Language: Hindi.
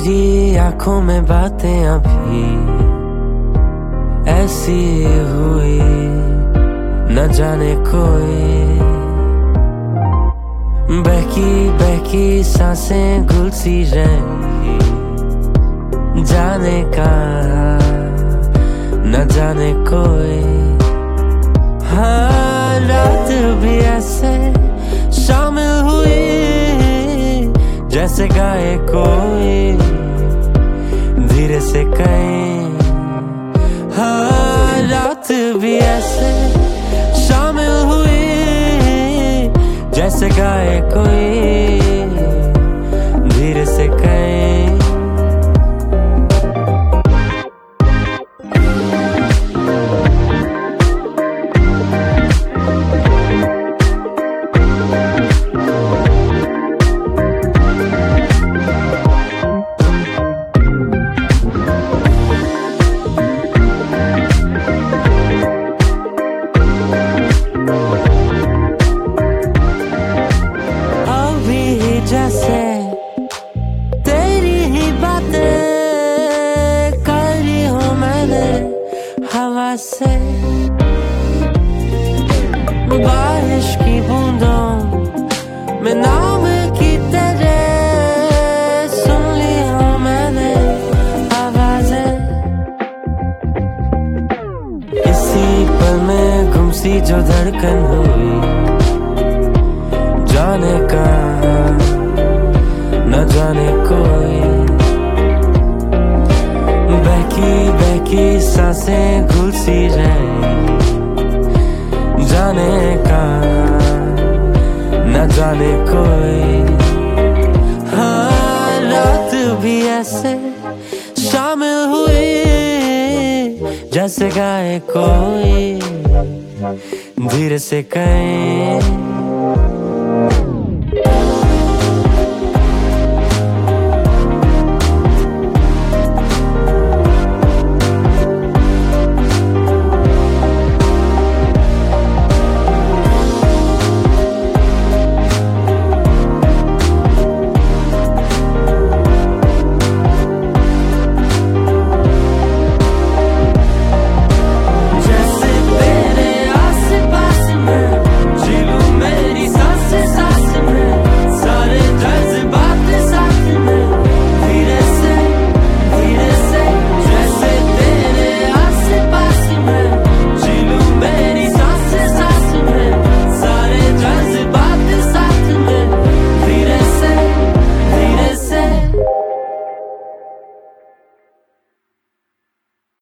तेरी आंखों में बातें अभी ऐसी हुई, न जाने कोई बहकी बहकी सांसें गुल सी रही, जाने का न जाने कोई। हाँ, रात भी ऐसे शामिल हुई जैसे गाए कोई धीरे से कहीं। हाँ, रात भी ऐसे शामिल हुई जैसे गाए कोई धीरे से कहीं। जैसे तेरी ही बातें करी हूँ मैंने हवा से, बारिश की बूंदों में नाम की तेरे सुन ली हूँ मैंने आवाजें। इसी पल में गुमसी जो धड़कन हुई, जाने का न जाने कोई बहकी बहकी सांसें घुल सी रही, जाने का न जाने कोई। हाँ, रात भी ऐसे शामिल हुई जैसे गाए कोई धीरे से कहीं।